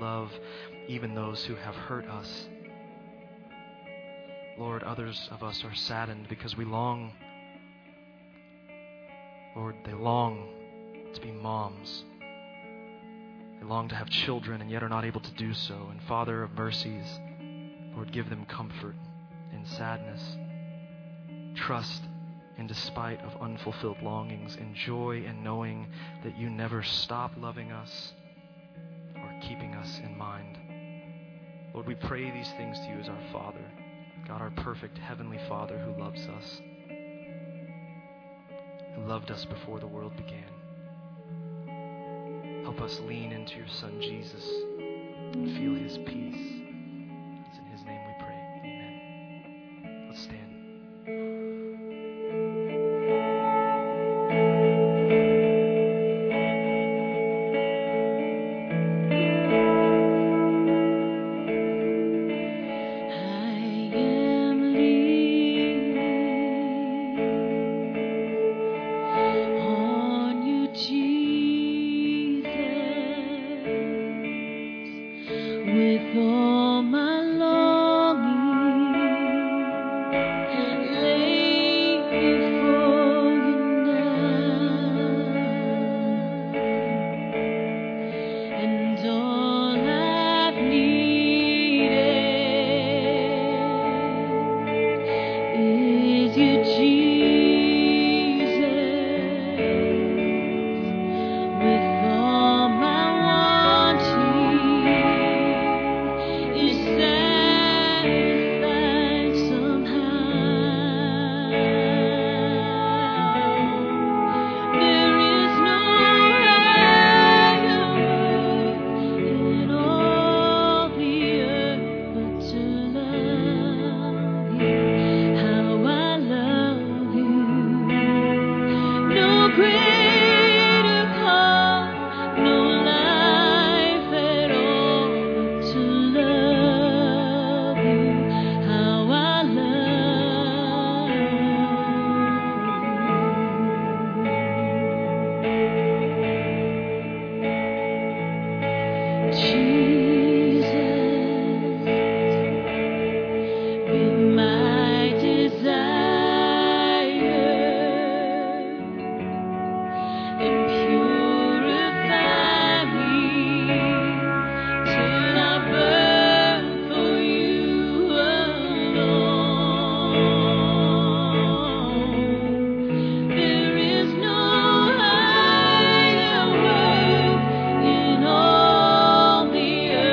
love even those who have hurt us. Lord, others of us are saddened because we long, Lord, they long to be moms. They long to have children and yet are not able to do so. And Father of mercies, Lord, give them comfort in sadness, trust in despite of unfulfilled longings, and joy in knowing that you never stop loving us or keeping us in mind. Lord, we pray these things to you as our Father, God, our perfect Heavenly Father who loves us, who loved us before the world began. Help us lean into your Son, Jesus, and feel his peace. It's in his name we pray. Amen. Let's stand. All the earth.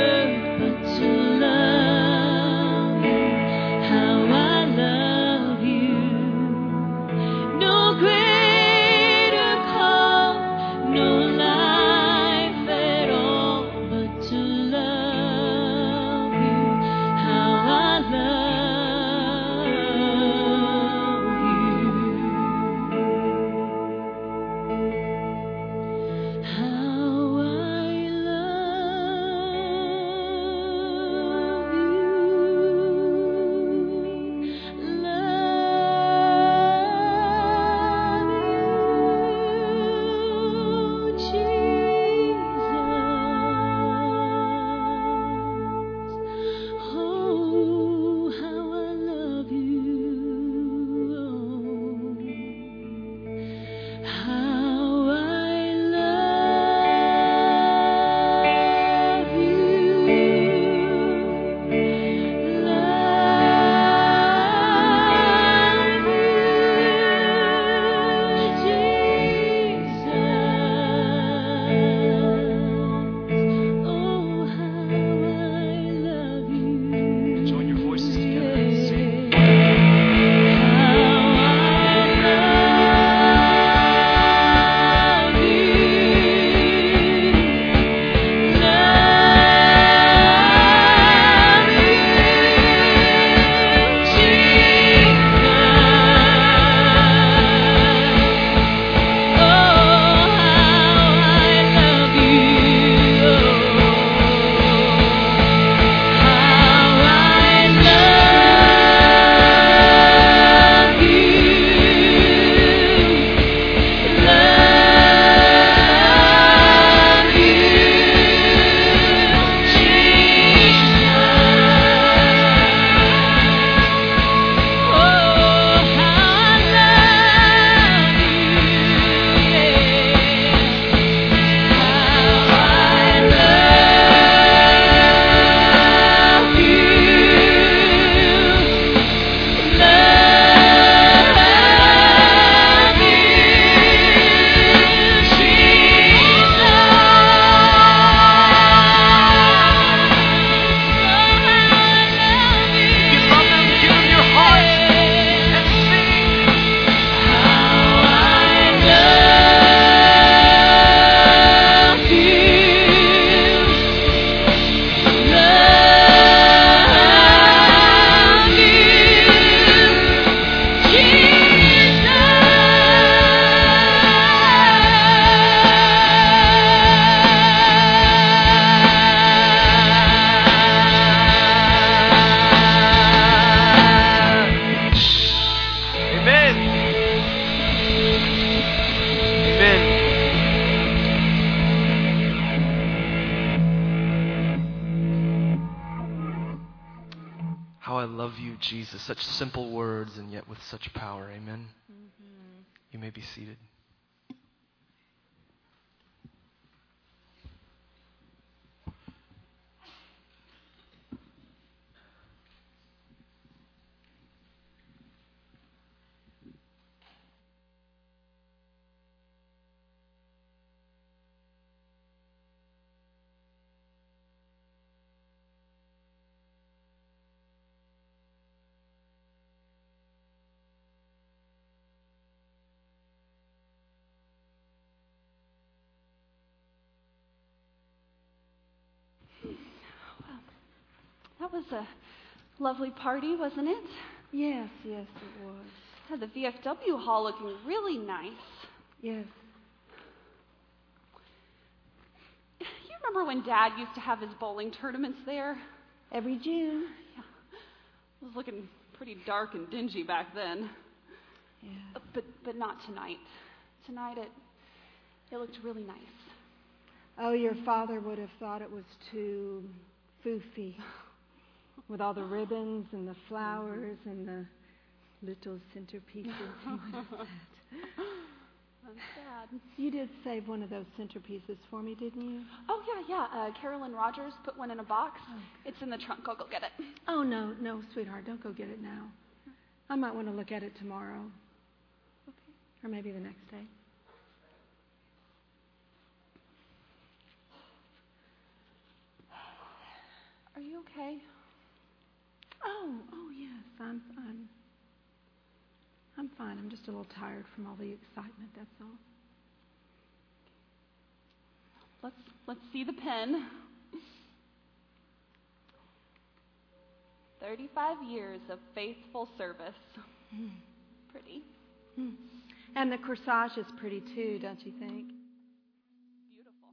How I love you, Jesus. Such simple words and yet with such power. Amen. Mm-hmm. You may be seated. That was a lovely party, wasn't it? Yes, it was. Had the VFW hall looking really nice. Yes. You remember when Dad used to have his bowling tournaments there? Every June. Yeah. It was looking pretty dark and dingy back then. Yeah. But not tonight. Tonight it looked really nice. Oh, your father would have thought it was too foofy. With all the ribbons and the flowers and the little centerpieces. He would have said. I'm sad. You did save one of those centerpieces for me, didn't you? Oh, yeah. Carolyn Rogers put one in a box. Oh. It's in the trunk. I'll go get it. Oh, no, sweetheart. Don't go get it now. I might want to look at it tomorrow. Okay. Or maybe the next day. Are you okay? Oh, yes, I'm fine. I'm just a little tired from all the excitement, that's all. Let's see the pen. 35 years of faithful service. Pretty. And the corsage is pretty too, don't you think? Beautiful.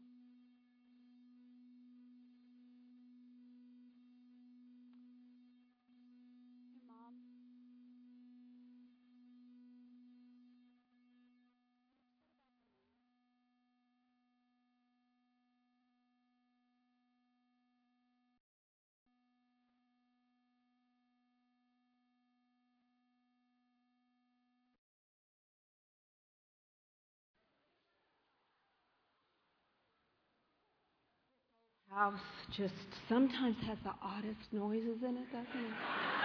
Hey, Mom. House just sometimes has the oddest noises in it, doesn't it?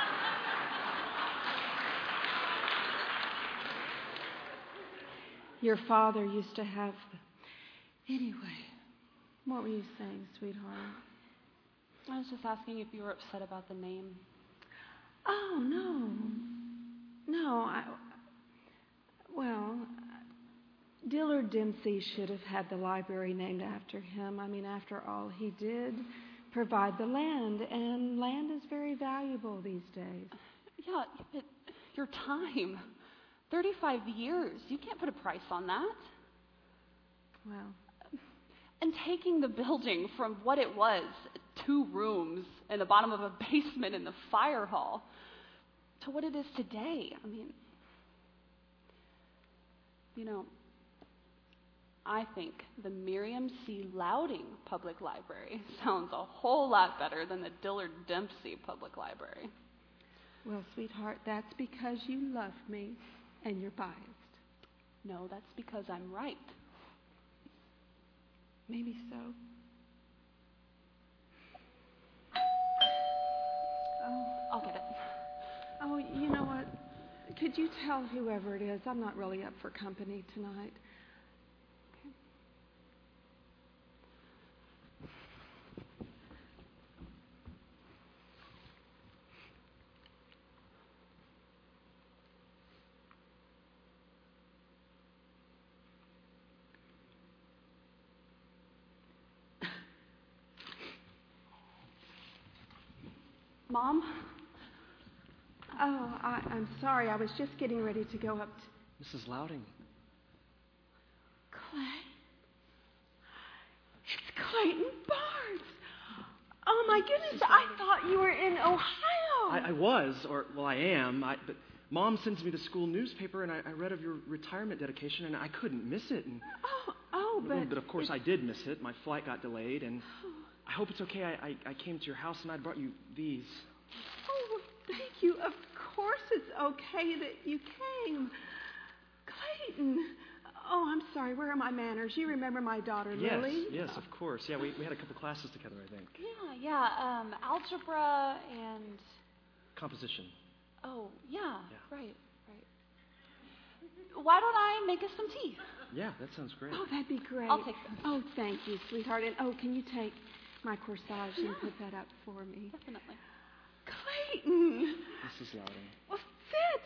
Your father used to have... Anyway, what were you saying, sweetheart? I was just asking if you were upset about the name. Oh, no. Dillard Dempsey should have had the library named after him. I mean, after all, he did provide the land, and land is very valuable these days. Yeah, but your time, 35 years, you can't put a price on that. Well. And taking the building from what it was, 2 rooms in the bottom of a basement in the fire hall, to what it is today. I mean, I think the Miriam C. Louding Public Library sounds a whole lot better than the Dillard Dempsey Public Library. Well, sweetheart, that's because you love me and you're biased. No, that's because I'm right. Maybe so. Oh, I'll get it. Oh, you know what? Could you tell whoever it is I'm not really up for company tonight? Mom? Oh, I'm sorry. I was just getting ready to go up to... Mrs. Louding. Clay? It's Clayton Barnes. Oh, my goodness. I thought you were in Ohio. I was, I am. But Mom sends me the school newspaper, and I read of your retirement dedication, and I couldn't miss it. And But of course I did miss it. My flight got delayed, and I hope it's okay. I came to your house, and I brought you these. Oh, thank you. Of course it's okay that you came. Clayton. Oh, I'm sorry. Where are my manners? You remember my daughter, Lily? Yes, of course. Yeah, we had a couple classes together, I think. Yeah. Algebra and... Composition. Oh, yeah. Right. Why don't I make us some tea? Yeah, that sounds great. Oh, that'd be great. I'll take some. Oh, thank you, sweetheart. And can you take my corsage and put that up for me? Definitely. Clayton! Mrs. Loudon. Well, sit.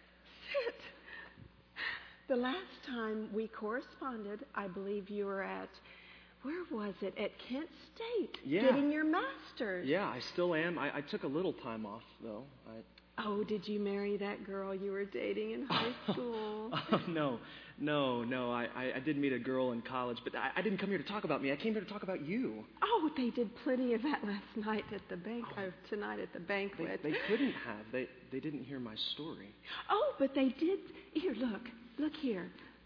The last time we corresponded, I believe you were at, where was it? At Kent State. Yeah. Getting your master's. Yeah, I still am. I took a little time off, though. Oh, did you marry that girl you were dating in high school? No. I did meet a girl in college, but I didn't come here to talk about me. I came here to talk about you. Oh, they did plenty of that last night at the tonight at the banquet. They couldn't have. They didn't hear my story. Oh, but they did. Here, look here.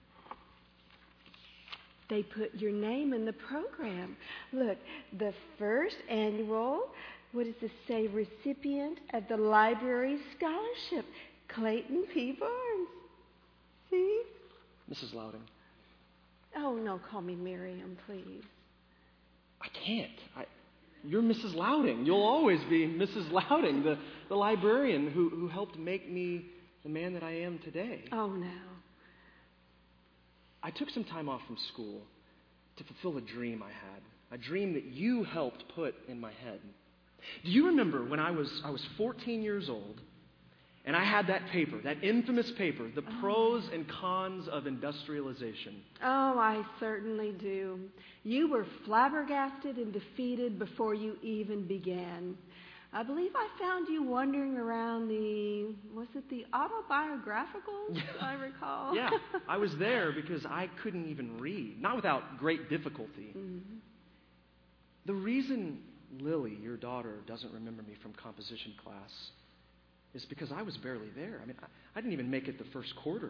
They put your name in the program. Look, the first annual, what does this say, recipient of the library scholarship, Clayton P. Barnes. See? Mrs. Loudon. Oh, no, call me Miriam, please. I can't. You're Mrs. Loudon. You'll always be Mrs. Loudon, the librarian who helped make me the man that I am today. Oh, no. I took some time off from school to fulfill a dream I had, a dream that you helped put in my head. Do you remember when I was 14 years old, and I had that paper, that infamous paper, The Pros and Cons of Industrialization? Oh, I certainly do. You were flabbergasted and defeated before you even began. I believe I found you wandering around the autobiographicals, I recall? Yeah, I was there because I couldn't even read, not without great difficulty. Mm-hmm. The reason Lily, your daughter, doesn't remember me from composition class is because I was barely there. I mean, I didn't even make it the first quarter.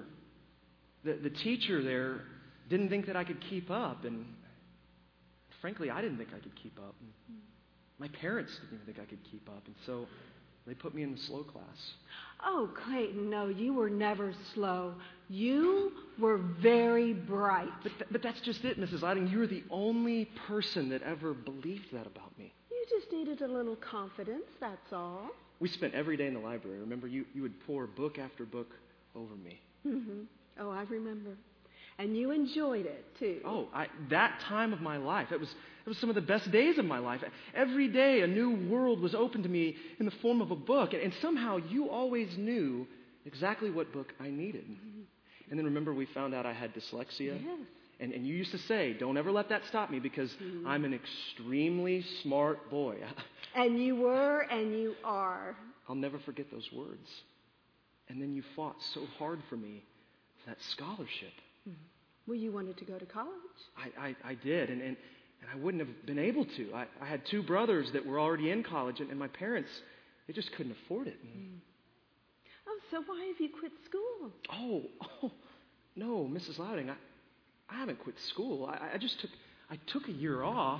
The teacher there didn't think that I could keep up, and frankly, I didn't think I could keep up. And my parents didn't even think I could keep up, and so they put me in the slow class. Oh, Clayton, no, you were never slow. You were very bright. But that's just it, Mrs. Loudon. You were the only person that ever believed that about me. You just needed a little confidence, that's all. We spent every day in the library. Remember, you would pour book after book over me. Mm-hmm. Oh, I remember. And you enjoyed it, too. Oh, that time of my life, it was some of the best days of my life. Every day a new world was open to me in the form of a book, and somehow you always knew exactly what book I needed. Mm-hmm. And then remember we found out I had dyslexia? Yes. And you used to say, don't ever let that stop me because I'm an extremely smart boy. And you were and you are. I'll never forget those words. And then you fought so hard for me for that scholarship. Mm-hmm. Well, you wanted to go to college. I did, and I wouldn't have been able to. I had two brothers that were already in college, and my parents, they just couldn't afford it. Oh, so why have you quit school? Oh, no, Mrs. Loudon, I haven't quit school. I took a year off.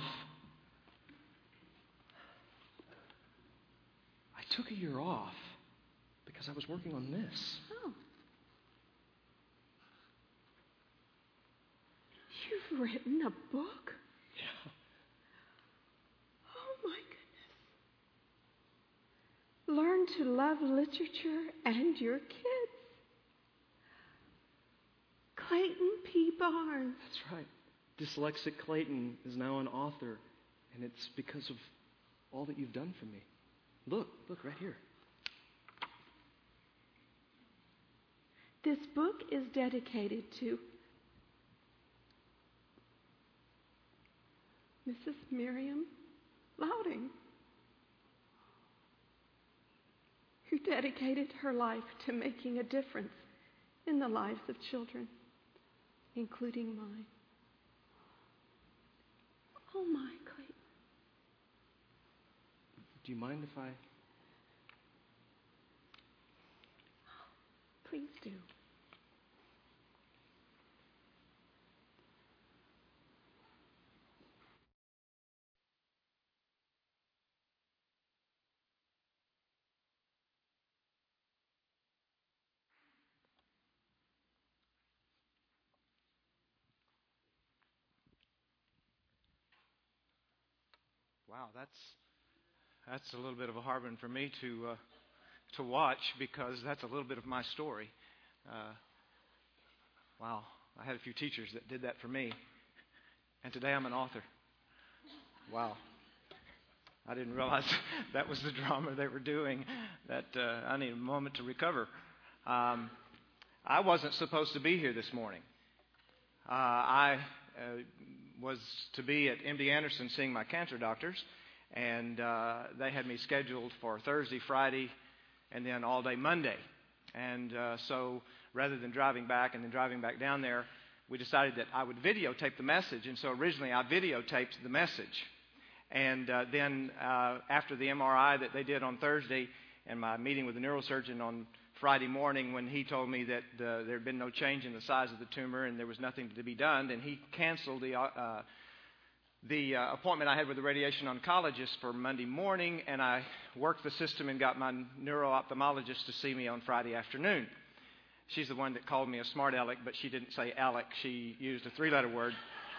I took a year off because I was working on this. Oh. You've written a book? Yeah. Oh, my goodness. Learn to love literature and your kids. Clayton P. Barnes. That's right. Dyslexic Clayton is now an author, and it's because of all that you've done for me. Look right here. This book is dedicated to Mrs. Miriam Loudon, who dedicated her life to making a difference in the lives of children, including mine. Oh, my, Clayton. Do you mind if I... Please do. Wow, that's a little bit of a hard one for me to watch, because that's a little bit of my story. Wow, I had a few teachers that did that for me, and today I'm an author. Wow. I didn't realize that was the drama they were doing, that I need a moment to recover. I wasn't supposed to be here this morning. I was to be at MD Anderson seeing my cancer doctors, and they had me scheduled for Thursday, Friday, and then all day Monday. And so rather than driving back and then driving back down there, we decided that I would videotape the message. And so originally I videotaped the message. And then after the MRI that they did on Thursday and my meeting with the neurosurgeon on Friday morning, when he told me that there had been no change in the size of the tumor and there was nothing to be done, then he canceled the appointment I had with the radiation oncologist for Monday morning, and I worked the system and got my neuro-ophthalmologist to see me on Friday afternoon. She's the one that called me a smart aleck, but she didn't say Alec. She used a 3-letter word.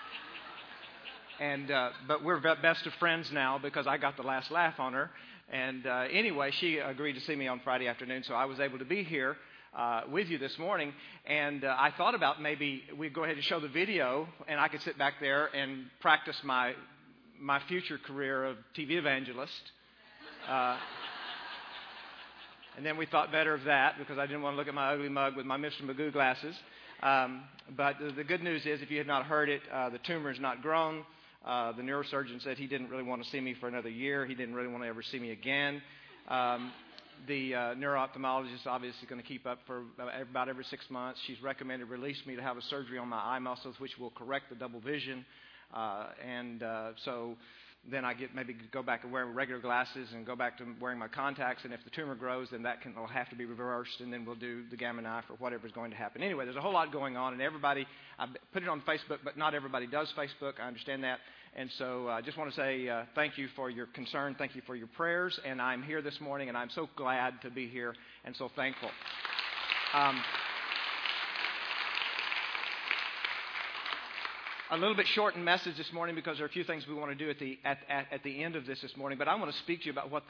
And but we're best of friends now because I got the last laugh on her. And anyway, she agreed to see me on Friday afternoon, so I was able to be here with you this morning. And I thought about maybe we'd go ahead and show the video, and I could sit back there and practice my future career of TV evangelist. And then we thought better of that because I didn't want to look at my ugly mug with my Mr. Magoo glasses. But the good news is, if you had not heard it, the tumor is not grown. The neurosurgeon said he didn't really want to see me for another year. He didn't really want to ever see me again. The neuro-ophthalmologist is obviously going to keep up for about every 6 months. She's recommended release me to have a surgery on my eye muscles, which will correct the double vision. So then I maybe go back to wearing regular glasses and go back to wearing my contacts. And if the tumor grows, then that will have to be reversed, and then we'll do the Gamma knife or whatever's going to happen. Anyway, there's a whole lot going on, and I put it on Facebook, but not everybody does Facebook. I understand that. And so I just want to say thank you for your concern. Thank you for your prayers. And I'm here this morning, and I'm so glad to be here and so thankful. A little bit shortened message this morning because there are a few things we want to do at the end of this morning. But I want to speak to you about what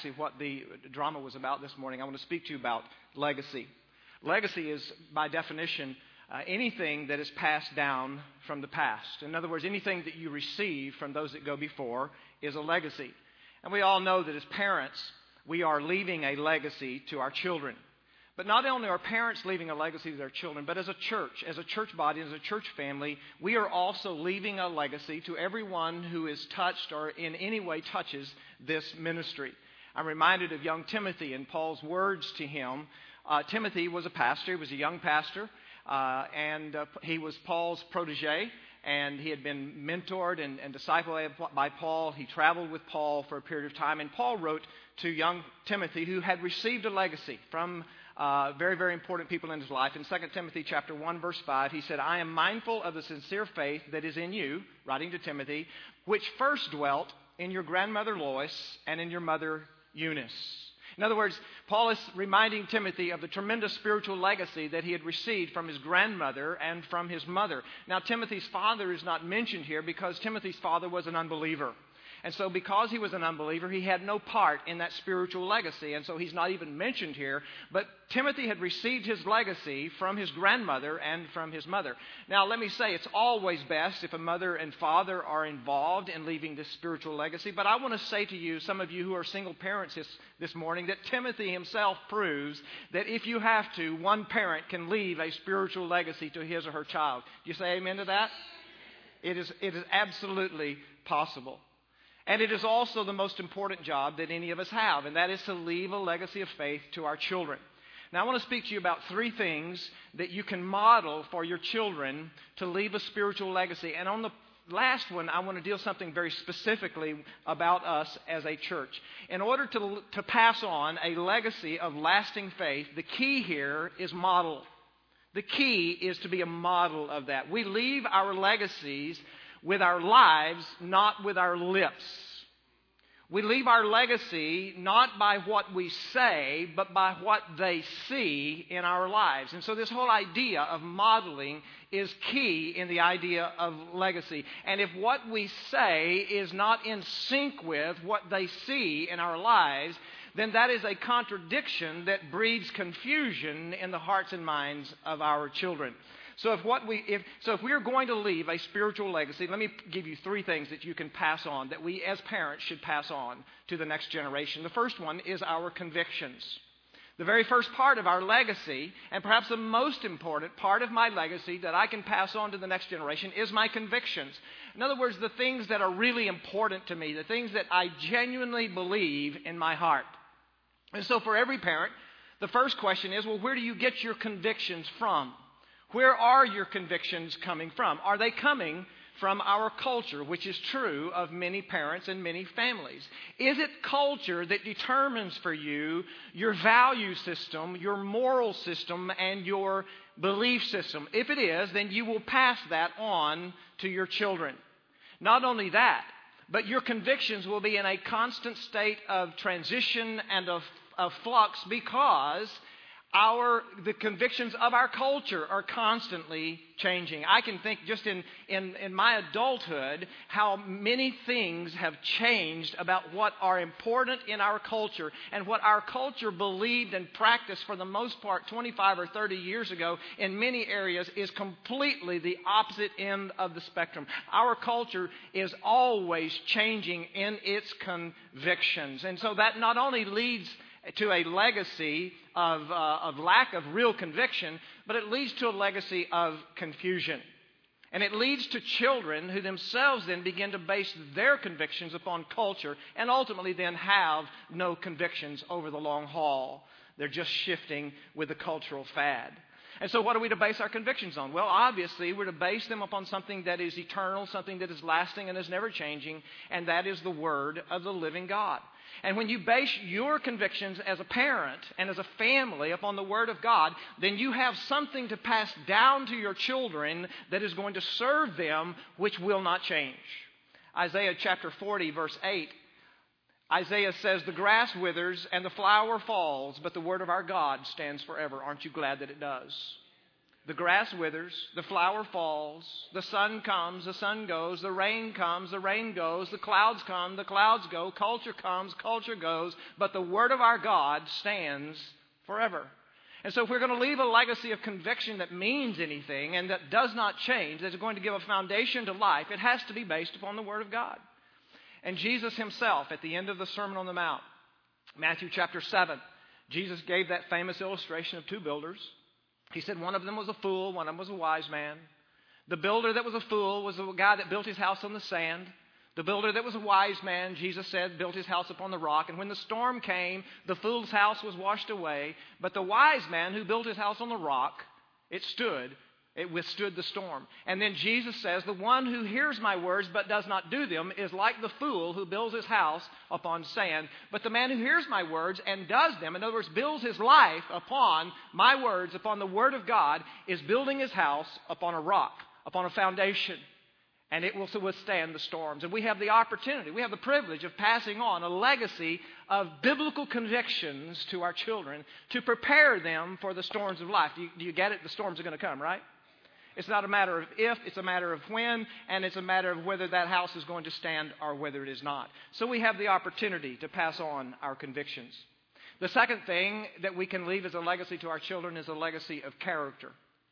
the drama was about this morning. I want to speak to you about legacy. Legacy is, by definition, anything that is passed down from the past. In other words, anything that you receive from those that go before is a legacy. And we all know that as parents, we are leaving a legacy to our children. But not only are parents leaving a legacy to their children, but as a church body, as a church family, we are also leaving a legacy to everyone who is touched or in any way touches this ministry. I'm reminded of young Timothy and Paul's words to him. Timothy was a pastor. He was a young pastor, and he was Paul's protege, and he had been mentored and discipled by Paul. He traveled with Paul for a period of time, and Paul wrote to young Timothy, who had received a legacy from very, very important people in his life. In 2 Timothy chapter 1, verse 5, he said, I am mindful of the sincere faith that is in you, writing to Timothy, which first dwelt in your grandmother Lois and in your mother Eunice. In other words, Paul is reminding Timothy of the tremendous spiritual legacy that he had received from his grandmother and from his mother. Now, Timothy's father is not mentioned here because Timothy's father was an unbeliever. And so because he was an unbeliever, he had no part in that spiritual legacy. And so he's not even mentioned here. But Timothy had received his legacy from his grandmother and from his mother. Now, let me say, it's always best if a mother and father are involved in leaving this spiritual legacy. But I want to say to you, some of you who are single parents this morning, that Timothy himself proves that if you have to, one parent can leave a spiritual legacy to his or her child. Do you say amen to that? It is absolutely possible. And it is also the most important job that any of us have, and that is to leave a legacy of faith to our children. Now, I want to speak to you about 3 things that you can model for your children to leave a spiritual legacy. And on the last one, I want to deal something very specifically about us as a church. In order to pass on a legacy of lasting faith, the key here is model. The key is to be a model of that. We leave our legacies with our lives, not with our lips. We leave our legacy not by what we say, but by what they see in our lives. And so this whole idea of modeling is key in the idea of legacy. And if what we say is not in sync with what they see in our lives, then that is a contradiction that breeds confusion in the hearts and minds of our children. So if we are going to leave a spiritual legacy, let me give you 3 things that you can pass on, that we as parents should pass on to the next generation. The first one is our convictions. The very first part of our legacy, and perhaps the most important part of my legacy that I can pass on to the next generation, is my convictions. In other words, the things that are really important to me, the things that I genuinely believe in my heart. And so for every parent, the first question is, well, where do you get your convictions from? Where are your convictions coming from? Are they coming from our culture, which is true of many parents and many families? Is it culture that determines for you your value system, your moral system, and your belief system? If it is, then you will pass that on to your children. Not only that, but your convictions will be in a constant state of transition and of flux, because the convictions of our culture are constantly changing. I can think just in my adulthood how many things have changed about what are important in our culture, and what our culture believed and practiced for the most part 25 or 30 years ago in many areas is completely the opposite end of the spectrum. Our culture is always changing in its convictions. And so that not only leads to a legacy of lack of real conviction, but it leads to a legacy of confusion. And it leads to children who themselves then begin to base their convictions upon culture, and ultimately then have no convictions over the long haul. They're just shifting with the cultural fad. And so what are we to base our convictions on? Well, obviously, we're to base them upon something that is eternal, something that is lasting and is never changing, and that is the Word of the living God. And when you base your convictions as a parent and as a family upon the Word of God, then you have something to pass down to your children that is going to serve them, which will not change. Isaiah chapter 40, verse 8. Isaiah says, "The grass withers and the flower falls, but the word of our God stands forever." Aren't you glad that it does? The grass withers, the flower falls, the sun comes, the sun goes, the rain comes, the rain goes, the clouds come, the clouds go, culture comes, culture goes, but the word of our God stands forever. And so if we're going to leave a legacy of conviction that means anything and that does not change, that's going to give a foundation to life, it has to be based upon the word of God. And Jesus himself, at the end of the Sermon on the Mount, Matthew chapter 7, Jesus gave that famous illustration of 2 builders. He said one of them was a fool, one of them was a wise man. The builder that was a fool was the guy that built his house on the sand. The builder that was a wise man, Jesus said, built his house upon the rock. And when the storm came, the fool's house was washed away. But the wise man who built his house on the rock, it withstood the storm. And then Jesus says, the one who hears my words but does not do them is like the fool who builds his house upon sand. But the man who hears my words and does them, in other words, builds his life upon my words, upon the word of God, is building his house upon a rock, upon a foundation. And it will withstand the storms. And we have the opportunity, we have the privilege of passing on a legacy of biblical convictions to our children to prepare them for the storms of life. Do you get it? The storms are going to come, right? It's not a matter of if, it's a matter of when, and it's a matter of whether that house is going to stand or whether it is not. So we have the opportunity to pass on our convictions. The second thing that we can leave as a legacy to our children is a legacy of character.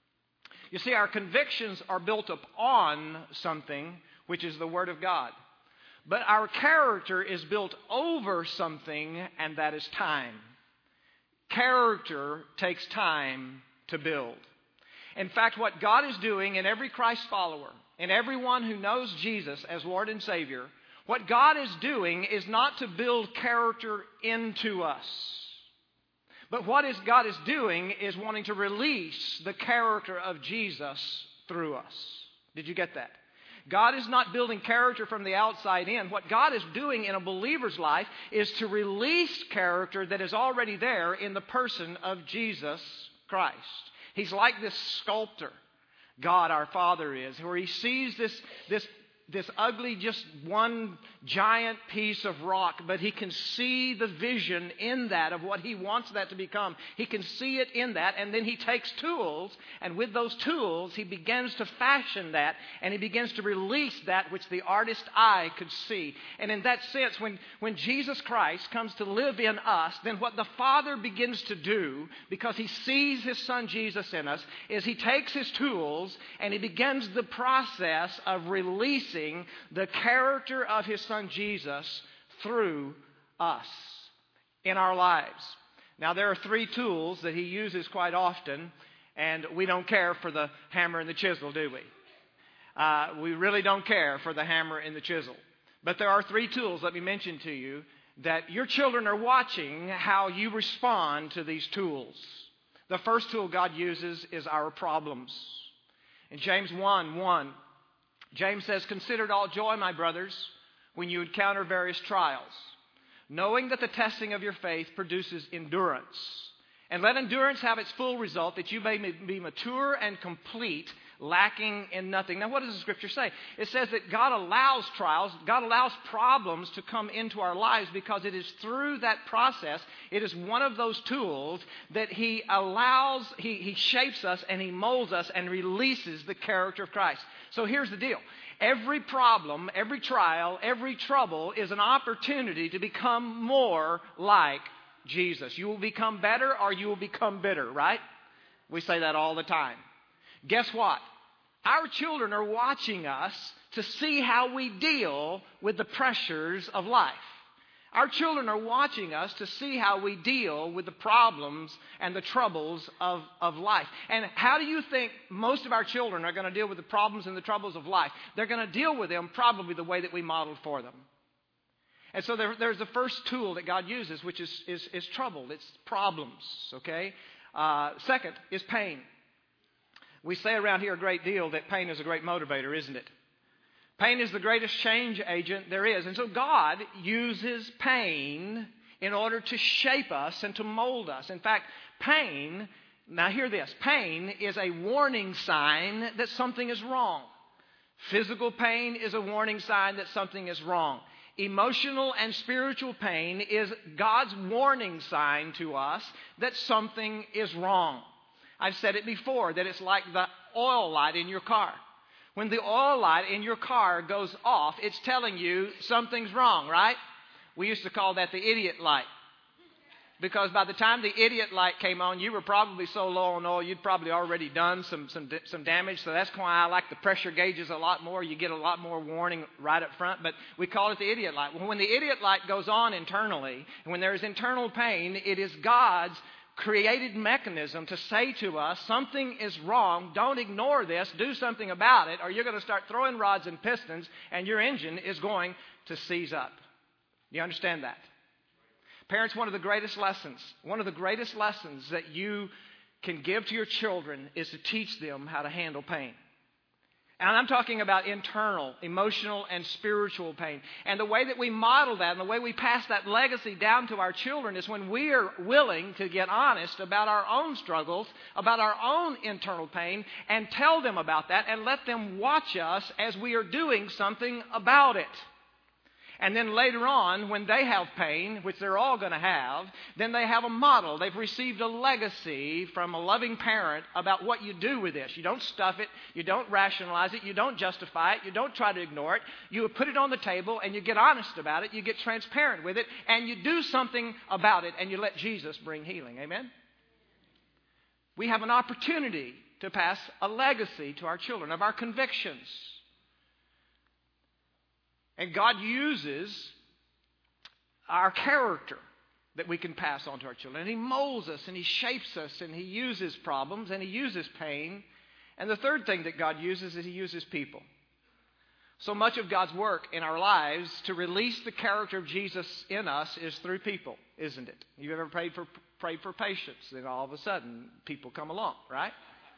You see, our convictions are built upon something, which is the Word of God. But our character is built over something, and that is time. Character takes time to build. In fact, what God is doing in every Christ follower, in everyone who knows Jesus as Lord and Savior, what God is doing is not to build character into us. But what God is doing is wanting to release the character of Jesus through us. Did you get that? God is not building character from the outside in. What God is doing in a believer's life is to release character that is already there in the person of Jesus Christ. He's like this sculptor, God our Father is, where he sees this ugly, just one giant piece of rock, but he can see the vision in that of what he wants that to become. He can see it in that, and then he takes tools, and with those tools, he begins to fashion that, and he begins to release that which the artist's eye could see. And in that sense, when Jesus Christ comes to live in us, then what the Father begins to do, because he sees his Son Jesus in us, is he takes his tools, and he begins the process of releasing the character of his Son Jesus through us in our lives. Now, there are 3 tools that he uses quite often, and we don't care for the hammer and the chisel, do we? We really don't care for the hammer and the chisel. But there are 3 tools, let me mention to you, that your children are watching how you respond to these tools. The first tool God uses is our problems. In James 1:1, James says, "Consider it all joy, my brothers, when you encounter various trials, knowing that the testing of your faith produces endurance. And let endurance have its full result, that you may be mature and complete, lacking in nothing." Now, what does the Scripture say? It says that God allows trials, God allows problems to come into our lives because it is through that process, it is one of those tools that He allows, He shapes us and He molds us and releases the character of Christ. So here's the deal. Every problem, every trial, every trouble is an opportunity to become more like Jesus. You will become better or you will become bitter, right? We say that all the time. Guess what? Our children are watching us to see how we deal with the pressures of life. Our children are watching us to see how we deal with the problems and the troubles of life. And how do you think most of our children are going to deal with the problems and the troubles of life? They're going to deal with them probably the way that we modeled for them. And so there's the first tool that God uses, which is trouble. It's problems, okay? Second is pain. We say around here a great deal that pain is a great motivator, isn't it? Pain is the greatest change agent there is. And so God uses pain in order to shape us and to mold us. In fact, pain, now hear this, pain is a warning sign that something is wrong. Physical pain is a warning sign that something is wrong. Emotional and spiritual pain is God's warning sign to us that something is wrong. I've said it before, that it's like the oil light in your car. When the oil light in your car goes off, it's telling you something's wrong, right? We used to call that the idiot light. Because by the time the idiot light came on, you were probably so low on oil, you'd probably already done some damage. So that's why I like the pressure gauges a lot more. You get a lot more warning right up front. But we call it the idiot light. Well, when the idiot light goes on internally, and when there is internal pain, it is God's created mechanism to say to us, something is wrong, don't ignore this, do something about it, or you're going to start throwing rods and pistons, and your engine is going to seize up. You understand that? Parents, one of the greatest lessons that you can give to your children is to teach them how to handle pain. And I'm talking about internal, emotional, and spiritual pain. And the way that we model that and the way we pass that legacy down to our children is when we are willing to get honest about our own struggles, about our own internal pain, and tell them about that and let them watch us as we are doing something about it. And then later on, when they have pain, which they're all going to have, then they have a model. They've received a legacy from a loving parent about what you do with this. You don't stuff it. You don't rationalize it. You don't justify it. You don't try to ignore it. You put it on the table and you get honest about it. You get transparent with it and you do something about it and you let Jesus bring healing. Amen? We have an opportunity to pass a legacy to our children of our convictions. And God uses our character that we can pass on to our children. And He molds us and He shapes us and He uses problems and He uses pain. And the third thing that God uses is He uses people. So much of God's work in our lives to release the character of Jesus in us is through people, isn't it? You've ever prayed for patience, then all of a sudden people come along, right?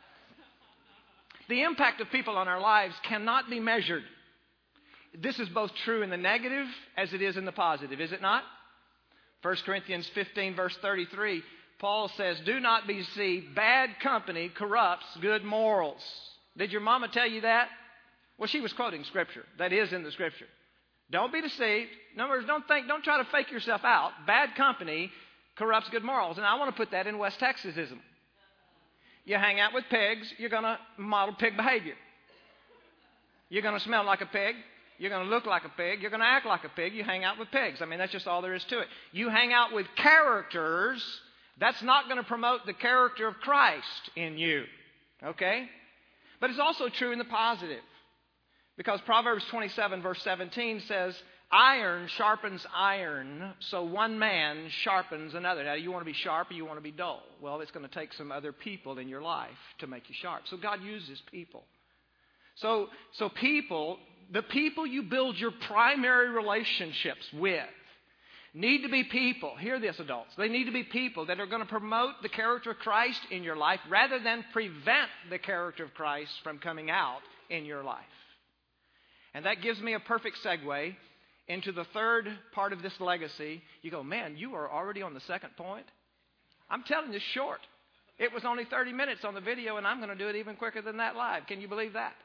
The impact of people on our lives cannot be measured. This is both true in the negative as it is in the positive, is it not? 1 Corinthians 15, verse 33, Paul says, "Do not be deceived. Bad company corrupts good morals." Did your mama tell you that? Well, she was quoting Scripture. That is in the Scripture. Don't be deceived. In other words, don't try to fake yourself out. Bad company corrupts good morals. And I want to put that in West Texasism. You hang out with pigs, you're going to model pig behavior. You're going to smell like a pig. You're going to look like a pig. You're going to act like a pig. You hang out with pigs. I mean, that's just all there is to it. You hang out with characters. That's not going to promote the character of Christ in you. Okay? But it's also true in the positive. Because Proverbs 27 verse 17 says, iron sharpens iron, so one man sharpens another. Now, you want to be sharp or you want to be dull? Well, it's going to take some other people in your life to make you sharp. So God uses people. So people, the people you build your primary relationships with need to be people. Hear this, adults. They need to be people that are going to promote the character of Christ in your life rather than prevent the character of Christ from coming out in your life. And that gives me a perfect segue into the third part of this legacy. You go, man, you are already on the second point? I'm telling you, short. It was only 30 minutes on the video, and I'm going to do it even quicker than that live. Can you believe that?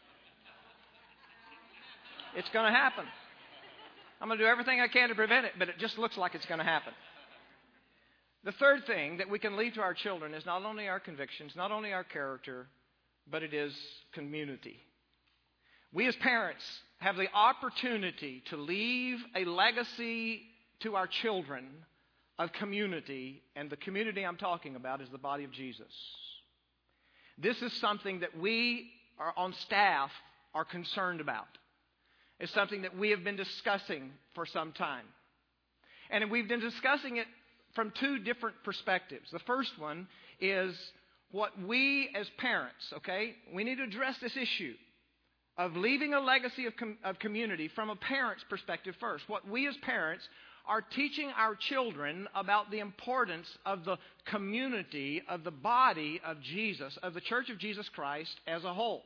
It's going to happen. I'm going to do everything I can to prevent it, but it just looks like it's going to happen. The third thing that we can leave to our children is not only our convictions, not only our character, but it is community. We as parents have the opportunity to leave a legacy to our children of community, and the community I'm talking about is the body of Jesus. This is something that we are on staff are concerned about. It's something that we have been discussing for some time. And we've been discussing it from two different perspectives. The first one is what we as parents, okay, we need to address this issue of leaving a legacy of community from a parent's perspective first. What we as parents are teaching our children about the importance of the community, of the body of Jesus, of the Church of Jesus Christ as a whole.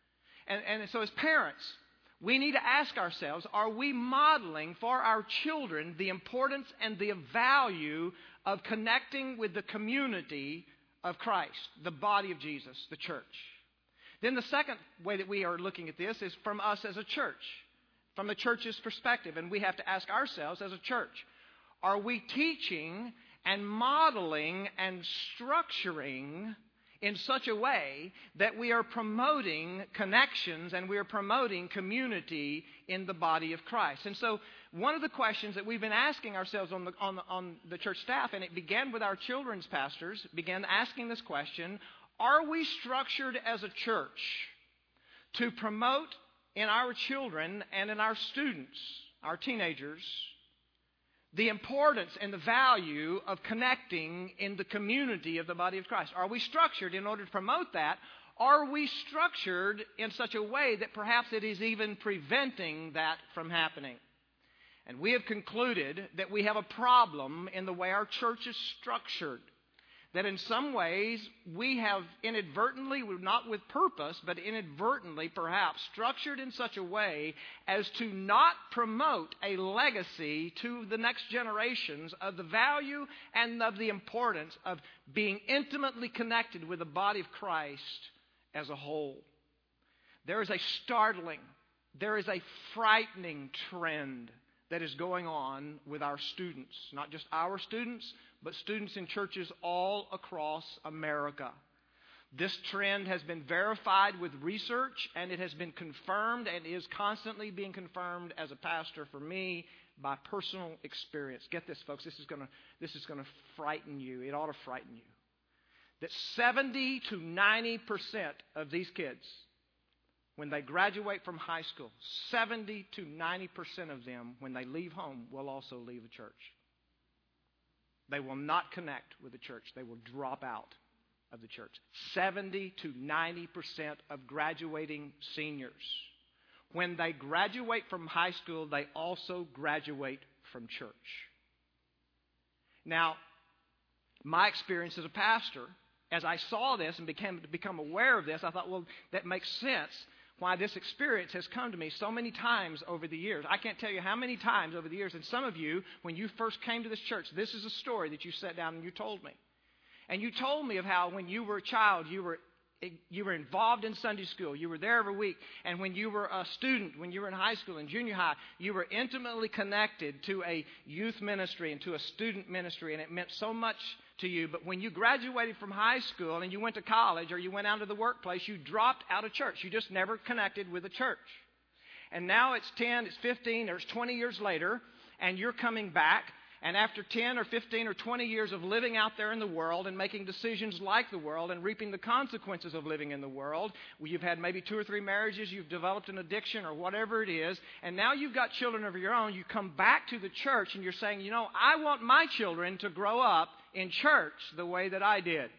And so as parents, we need to ask ourselves, are we modeling for our children the importance and the value of connecting with the community of Christ, the body of Jesus, the church? Then the second way that we are looking at this is from us as a church, from the church's perspective. And we have to ask ourselves as a church, are we teaching and modeling and structuring in such a way that we are promoting connections and we are promoting community in the body of Christ? And so one of the questions that we've been asking ourselves on the church staff, and it began with our children's pastors, began asking this question, are we structured as a church to promote in our children and in our students, our teenagers, the importance and the value of connecting in the community of the body of Christ? Are we structured in order to promote that? Are we structured in such a way that perhaps it is even preventing that from happening? And we have concluded that we have a problem in the way our church is structured. That in some ways we have inadvertently, not with purpose, but inadvertently perhaps structured in such a way as to not promote a legacy to the next generations of the value and of the importance of being intimately connected with the body of Christ as a whole. There is a frightening trend that is going on with our students, not just our students, but students in churches all across America. This trend has been verified with research, and it has been confirmed and is constantly being confirmed as a pastor for me by personal experience. Get this, folks. This is going to frighten you. It ought to frighten you. That 70 to 90% of these kids, when they graduate from high school, 70 to 90% of them, when they leave home, will also leave the church. They will not connect with the church. They will drop out of the church. 70 to 90% of graduating seniors, when they graduate from high school, they also graduate from church. Now, my experience as a pastor, as I saw this and become aware of this, I thought, well, that makes sense why this experience has come to me so many times over the years. I can't tell you how many times over the years. And some of you, when you first came to this church, this is a story that you sat down and you told me. And you told me of how when you were a child, you were you were involved in Sunday school. You were there every week. And when you were a student, when you were in high school and junior high, you were intimately connected to a youth ministry and to a student ministry, and it meant so much to you. But when you graduated from high school and you went to college or you went out to the workplace, you dropped out of church. You just never connected with the church. And now it's 10, it's 15, or it's 20 years later, and you're coming back. And after 10 or 15 or 20 years of living out there in the world and making decisions like the world and reaping the consequences of living in the world, you've had maybe 2 or 3 marriages, you've developed an addiction or whatever it is, and now you've got children of your own, you come back to the church and you're saying, you know, I want my children to grow up in church the way that I did.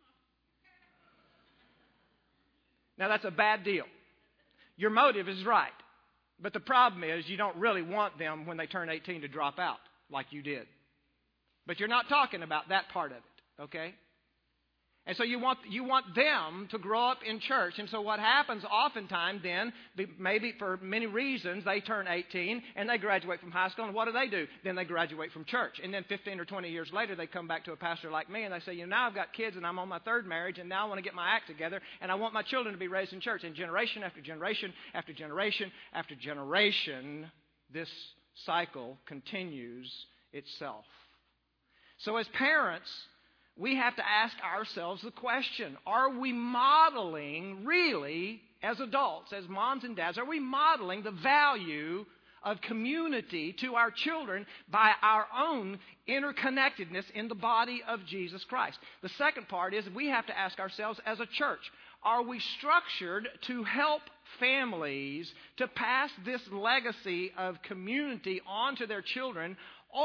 Now that's a bad deal. Your motive is right. But the problem is you don't really want them when they turn 18 to drop out like you did. But you're not talking about that part of it, okay? And so you want them to grow up in church. And so what happens oftentimes then, maybe for many reasons, they turn 18 and they graduate from high school. And what do? Then they graduate from church. And then 15 or 20 years later, they come back to a pastor like me and they say, you know, now I've got kids and I'm on my 3rd marriage and now I want to get my act together and I want my children to be raised in church. And generation after generation after generation after generation, this cycle continues itself. So as parents, we have to ask ourselves the question, are we modeling really, as adults, as moms and dads, are we modeling the value of community to our children by our own interconnectedness in the body of Jesus Christ? The second part is we have to ask ourselves as a church, are we structured to help families to pass this legacy of community on to their children,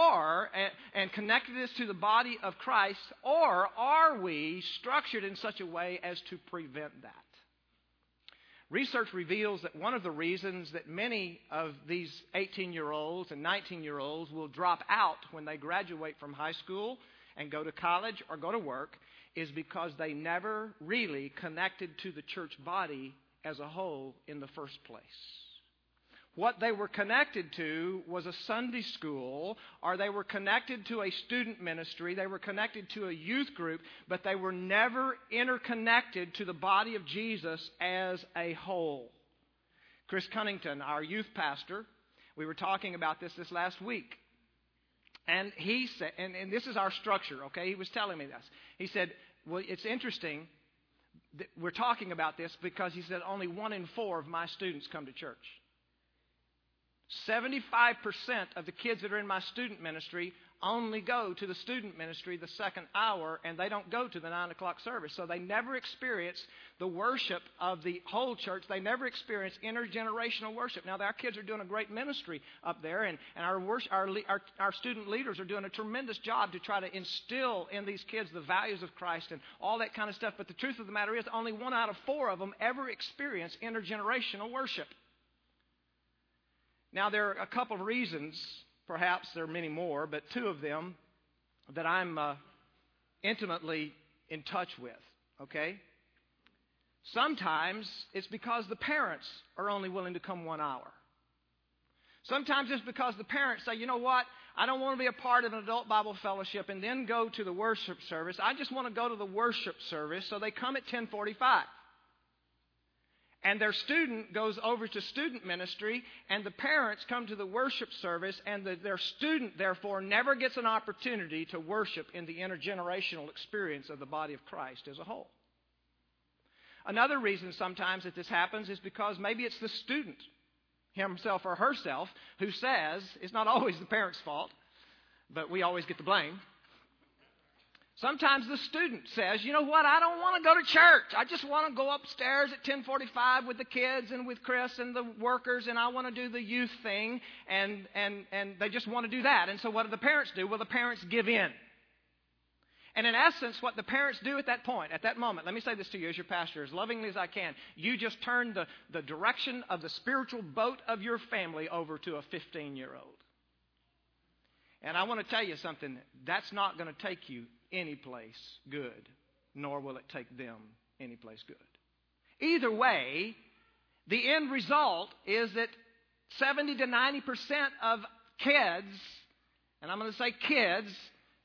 and connectedness to the body of Christ, or are we structured in such a way as to prevent that? Research reveals that one of the reasons that many of these 18-year-olds and 19-year-olds will drop out when they graduate from high school and go to college or go to work is because they never really connected to the church body as a whole in the first place. What they were connected to was a Sunday school, or they were connected to a student ministry, they were connected to a youth group, but they were never interconnected to the body of Jesus as a whole. Chris Cunnington, our youth pastor, we were talking about this last week. And he said, and this is our structure, okay? He was telling me this. He said, well, it's interesting that we're talking about this because he said only 1 in 4 of my students come to church. 75% of the kids that are in my student ministry only go to the student ministry the second hour, and they don't go to the 9 o'clock service. So they never experience the worship of the whole church. They never experience intergenerational worship. Now, our kids are doing a great ministry up there, and our student leaders are doing a tremendous job to try to instill in these kids the values of Christ and all that kind of stuff. But the truth of the matter is only 1 out of 4 of them ever experience intergenerational worship. Now, there are a couple of reasons, perhaps there are many more, but 2 of them that I'm intimately in touch with, okay? Sometimes it's because the parents are only willing to come 1 hour. Sometimes it's because the parents say, you know what, I don't want to be a part of an adult Bible fellowship and then go to the worship service. I just want to go to the worship service, so they come at 10:45. And their student goes over to student ministry, and the parents come to the worship service, and their student, therefore, never gets an opportunity to worship in the intergenerational experience of the body of Christ as a whole. Another reason sometimes that this happens is because maybe it's the student himself or herself who says, it's not always the parent's fault, but we always get the blame. Sometimes the student says, you know what, I don't want to go to church. I just want to go upstairs at 10:45 with the kids and with Chris and the workers, and I want to do the youth thing, and they just want to do that. And so what do the parents do? Well, the parents give in. And in essence, what the parents do at that point, at that moment, let me say this to you as your pastor, as lovingly as I can, you just turn the direction of the spiritual boat of your family over to a 15-year-old. And I want to tell you something, that's not going to take you any place good, nor will it take them any place good. Either way, the end result is that 70 to 90% of kids, and I'm going to say kids,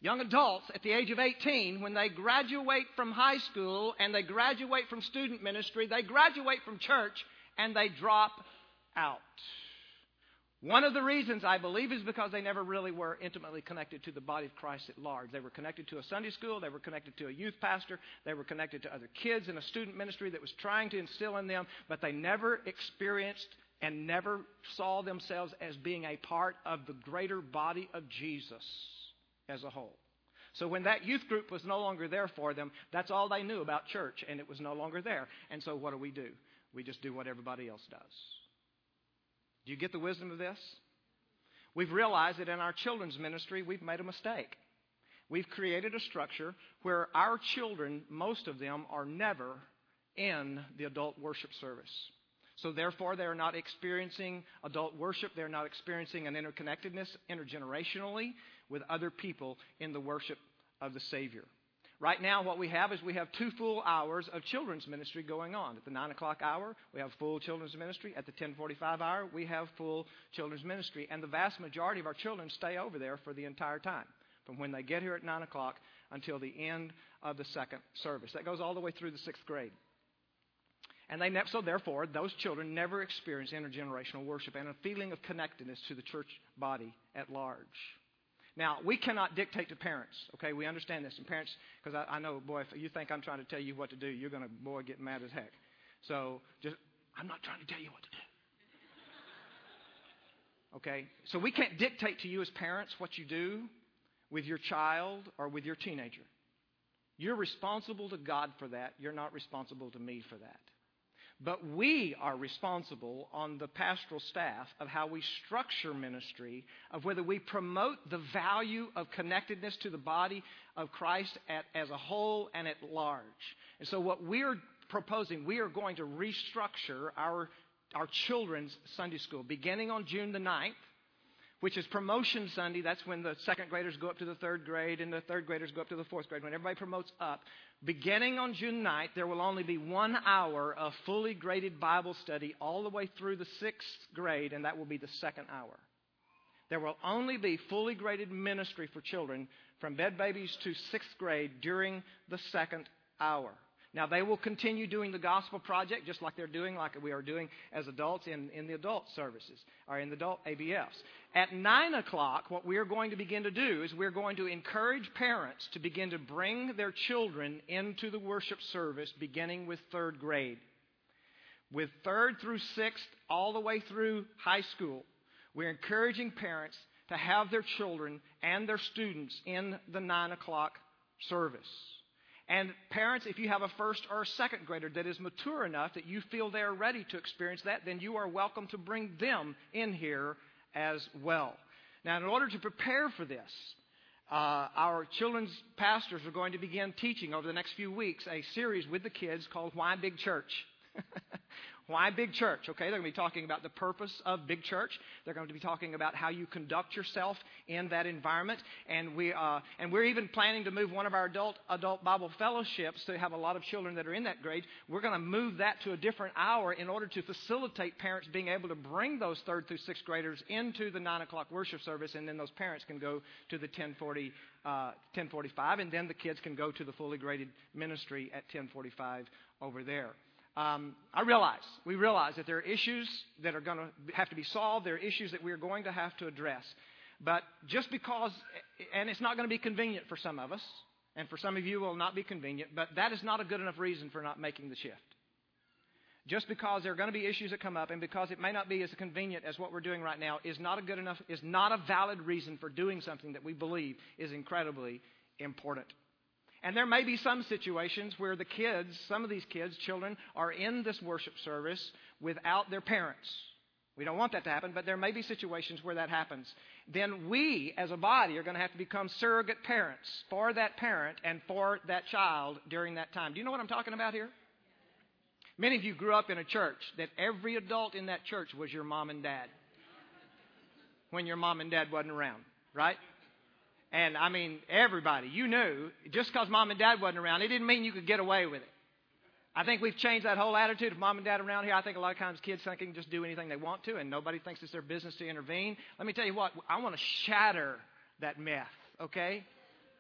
Young adults at the age of 18, when they graduate from high school and they graduate from student ministry, they graduate from church and they drop out. One of the reasons, I believe, is because they never really were intimately connected to the body of Christ at large. They were connected to a Sunday school. They were connected to a youth pastor. They were connected to other kids in a student ministry that was trying to instill in them, but they never experienced and never saw themselves as being a part of the greater body of Jesus as a whole. So when that youth group was no longer there for them, that's all they knew about church, and it was no longer there. And so what do? We just do what everybody else does. Do you get the wisdom of this? We've realized that in our children's ministry, we've made a mistake. We've created a structure where our children, most of them, are never in the adult worship service. So therefore, they are not experiencing adult worship. They're not experiencing an interconnectedness intergenerationally with other people in the worship of the Savior. Right now, what we have is we have 2 full hours of children's ministry going on. At the 9 o'clock hour, we have full children's ministry. At the 10:45 hour, we have full children's ministry. And the vast majority of our children stay over there for the entire time, from when they get here at 9 o'clock until the end of the second service. That goes all the way through the 6th grade. And so therefore, those children never experience intergenerational worship and a feeling of connectedness to the church body at large. Now, we cannot dictate to parents, okay? We understand this. And parents, because I know, boy, if you think I'm trying to tell you what to do, you're going to, boy, get mad as heck. So I'm not trying to tell you what to do. Okay? So we can't dictate to you as parents what you do with your child or with your teenager. You're responsible to God for that. You're not responsible to me for that. But we are responsible on the pastoral staff of how we structure ministry, of whether we promote the value of connectedness to the body of Christ as a whole and at large. And so what we're proposing, we are going to restructure our children's Sunday school beginning on June the 9th, which is Promotion Sunday. That's when the 2nd graders go up to the 3rd grade and the 3rd graders go up to the 4th grade, when everybody promotes up. Beginning on June 9th, there will only be 1 hour of fully graded Bible study all the way through the 6th grade, and that will be the 2nd hour. There will only be fully graded ministry for children from bed babies to 6th grade during the 2nd hour. Now, they will continue doing the gospel project just like we are doing as adults in the adult services or in the adult ABFs. At 9 o'clock, what we are going to begin to do is we're going to encourage parents to begin to bring their children into the worship service beginning with 3rd grade. With 3rd through 6th, all the way through high school, we're encouraging parents to have their children and their students in the 9 o'clock service. And parents, if you have a 1st or a 2nd grader that is mature enough that you feel they are ready to experience that, then you are welcome to bring them in here as well. Now, in order to prepare for this, our children's pastors are going to begin teaching over the next few weeks a series with the kids called Why Big Church? Why Big Church? Okay, they're going to be talking about the purpose of Big Church. They're going to be talking about how you conduct yourself in that environment. And we're even planning to move one of our adult Bible fellowships to have a lot of children that are in that grade. We're going to move that to a different hour in order to facilitate parents being able to bring those 3rd through 6th graders into the 9 o'clock worship service, and then those parents can go to the 10:45, and then the kids can go to the fully graded ministry at 10:45 over there. We realize that there are issues that are going to have to be solved. There are issues that we are going to have to address. But just because, and it's not going to be convenient for some of us, and for some of you it will not be convenient, but that is not a good enough reason for not making the shift. Just because there are going to be issues that come up, and because it may not be as convenient as what we're doing right now, is not a valid reason for doing something that we believe is incredibly important. And there may be some situations where some of these children, are in this worship service without their parents. We don't want that to happen, but there may be situations where that happens. Then we, as a body, are going to have to become surrogate parents for that parent and for that child during that time. Do you know what I'm talking about here? Many of you grew up in a church that every adult in that church was your mom and dad when your mom and dad wasn't around, right? And I mean, everybody, you knew, just because mom and dad wasn't around, it didn't mean you could get away with it. I think we've changed that whole attitude of mom and dad around here. I think a lot of times kids think they can just do anything they want to, and nobody thinks it's their business to intervene. Let me tell you what, I want to shatter that myth, okay?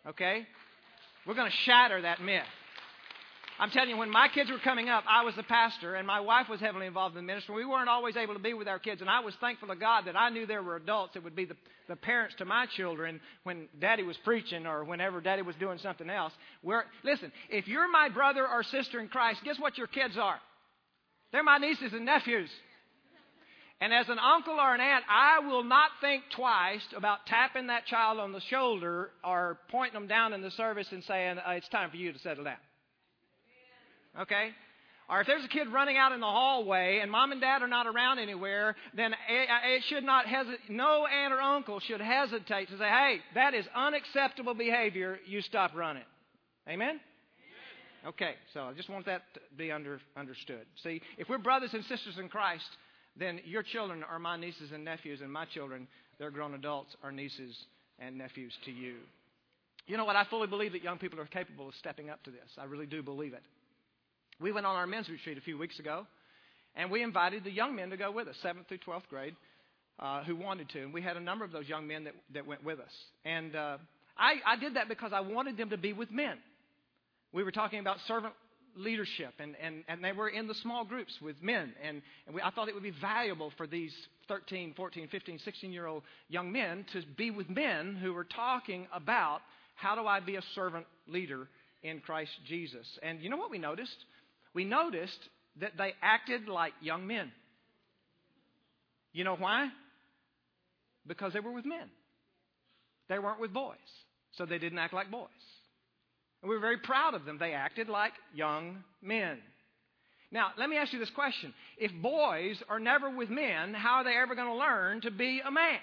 Okay? We're going to shatter that myth. I'm telling you, when my kids were coming up, I was the pastor, and my wife was heavily involved in the ministry. We weren't always able to be with our kids, and I was thankful to God that I knew there were adults that would be the parents to my children when Daddy was preaching or whenever Daddy was doing something else. Listen, if you're my brother or sister in Christ, guess what your kids are? They're my nieces and nephews. And as an uncle or an aunt, I will not think twice about tapping that child on the shoulder or pointing them down in the service and saying, it's time for you to settle down. Okay? Or if there's a kid running out in the hallway and mom and dad are not around anywhere, then it should not hesitate. No aunt or uncle should hesitate to say, hey, that is unacceptable behavior. You stop running. Amen? Okay, so I just want that to be understood. See, if we're brothers and sisters in Christ, then your children are my nieces and nephews, and my children, they're grown adults, are nieces and nephews to you. You know what? I fully believe that young people are capable of stepping up to this. I really do believe it. We went on our men's retreat a few weeks ago, and we invited the young men to go with us, 7th through 12th grade, who wanted to. And we had a number of those young men that went with us. And I did that because I wanted them to be with men. We were talking about servant leadership, and they were in the small groups with men. And I thought it would be valuable for these 13, 14, 15, 16-year-old young men to be with men who were talking about how do I be a servant leader in Christ Jesus. And you know what we noticed? We noticed that they acted like young men. You know why? Because they were with men. They weren't with boys. So they didn't act like boys. And we were very proud of them. They acted like young men. Now, let me ask you this question. If boys are never with men, how are they ever going to learn to be a man?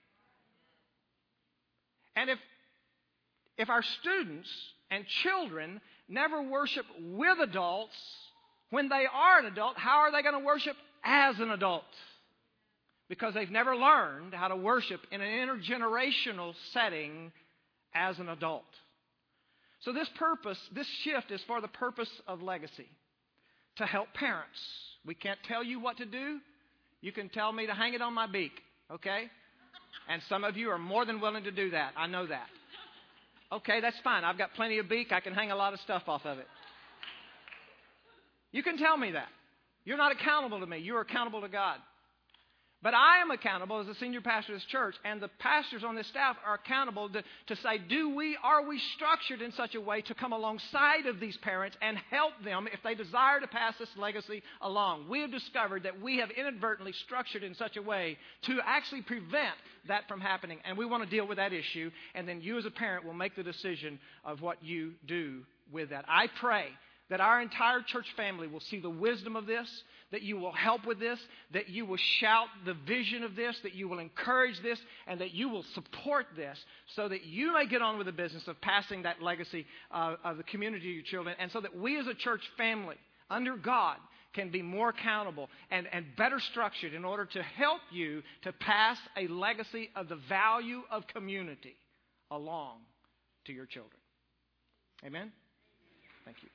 And if our students and children never worship with adults, when they are an adult, how are they going to worship as an adult? Because they've never learned how to worship in an intergenerational setting as an adult. So this shift is for the purpose of legacy, to help parents. We can't tell you what to do. You can tell me to hang it on my beak, okay? And some of you are more than willing to do that. I know that. Okay, that's fine. I've got plenty of beak. I can hang a lot of stuff off of it. You can tell me that. You're not accountable to me. You're accountable to God. But I am accountable as a senior pastor of this church, and the pastors on this staff are accountable to say, are we structured in such a way to come alongside of these parents and help them if they desire to pass this legacy along? We have discovered that we have inadvertently structured in such a way to actually prevent that from happening, and we want to deal with that issue, and then you as a parent will make the decision of what you do with that. I pray that our entire church family will see the wisdom of this, that you will help with this, that you will shout the vision of this, that you will encourage this, and that you will support this so that you may get on with the business of passing that legacy of the community to your children, and so that we as a church family under God can be more accountable and better structured in order to help you to pass a legacy of the value of community along to your children. Amen? Thank you.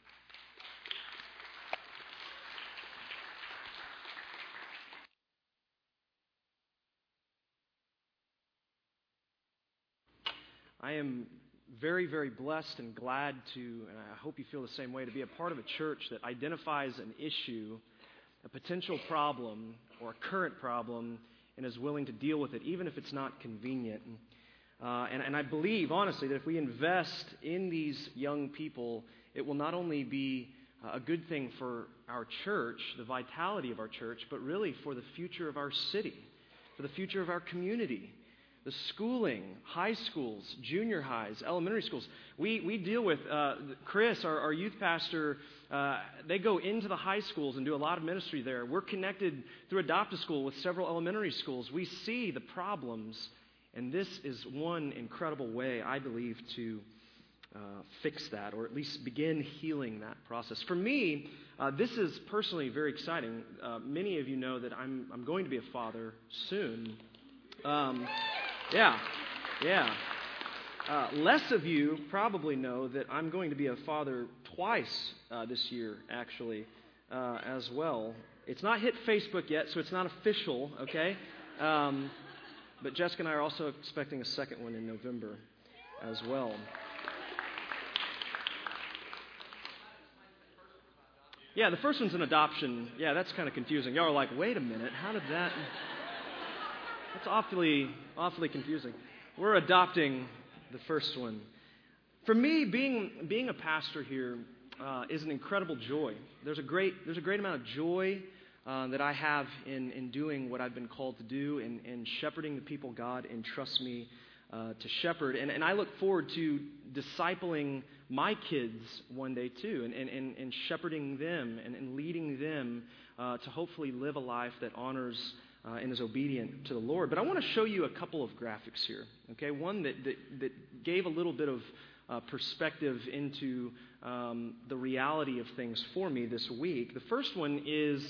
I am very, very blessed and glad to, and I hope you feel the same way, to be a part of a church that identifies an issue, a potential problem, or a current problem, and is willing to deal with it, even if it's not convenient. And I believe, honestly, that if we invest in these young people, it will not only be a good thing for our church, the vitality of our church, but really for the future of our city, for the future of our community. The schooling, high schools, junior highs, elementary schools. We deal with, Chris, our youth pastor, they go into the high schools and do a lot of ministry there. We're connected through Adopt-A-School with several elementary schools. We see the problems, and this is one incredible way, I believe, to fix that, or at least begin healing that process. For me, this is personally very exciting. Many of you know that I'm going to be a father soon. Yeah. Less of you probably know that I'm going to be a father twice this year, actually, as well. It's not hit Facebook yet, so it's not official, okay? But Jessica and I are also expecting a second one in November as well. Yeah, the first one's an adoption. Yeah, that's kind of confusing. Y'all are like, wait a minute, how did that... That's awfully confusing. We're adopting the first one. For me, being a pastor here is an incredible joy. There's a great amount of joy that I have in doing what I've been called to do, in shepherding the people God entrusts me to shepherd. And I look forward to discipling my kids one day too, and shepherding them and leading them to hopefully live a life that honors and is obedient to the Lord. But I want to show you a couple of graphics here. Okay, one that gave a little bit of perspective into the reality of things for me this week. The first one is